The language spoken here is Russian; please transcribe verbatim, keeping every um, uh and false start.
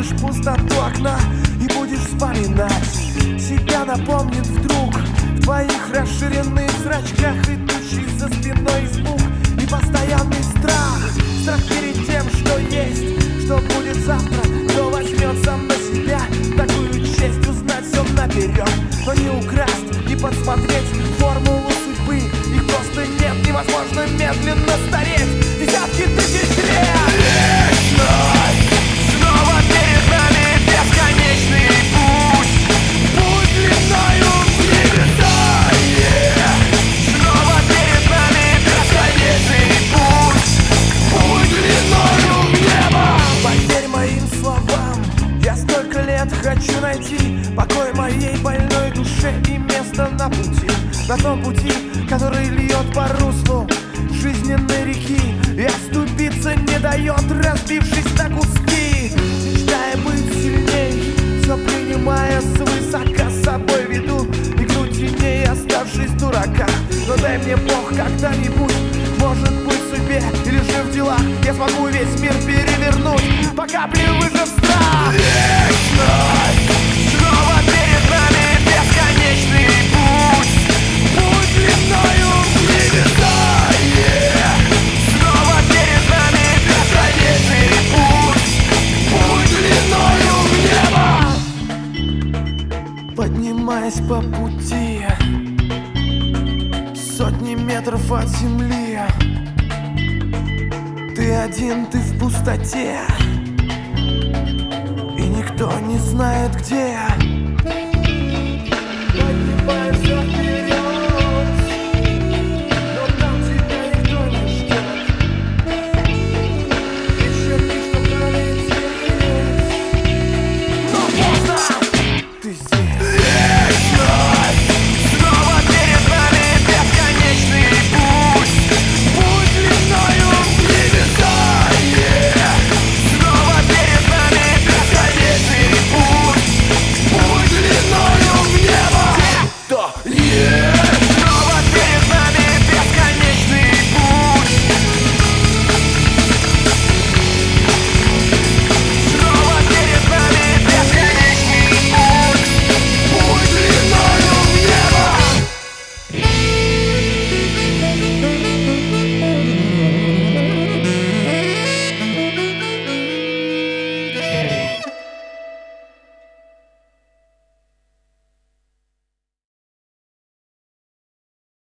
увидишь пустоту окна и будешь вспоминать себя, напомнит вдруг в твоих расширенных зрачках идущий за спиной испуг и постоянный страх. Страх перед тем, что есть, что будет завтра, кто возьмется на себя такую честь узнать все наперед, но не украсть, не подсмотреть формулу судьбы. Их просто нет, невозможно медленно стареть десятки тысяч лет. Вечность снова перед нами, бесконечный путь, путь длиною в небеса. Снова перед нами бесконечный путь, путь длиною в небо. Поверь моим словам, я столько лет хочу найти покой моей больной душе и место на пути, на том пути, который льет по руслу жизненной реки и отступиться не дает, разбившись на куски. Мечтая быть сильней, все принимая свысока, с собой веду игру теней, оставшись в дураках. Но дай мне Бог когда-нибудь, может быть в судьбе или же в делах, я смогу весь мир перевернуть, по капле выжив страх. Вечность снова перед нами, бесконечный путь, путь длиною в небеса. Снова перед нами бесконечный путь, путь длиною в небо. Поднимаясь по пути сотни метров от земли, ты один, ты в пустоте, и никто не знает где.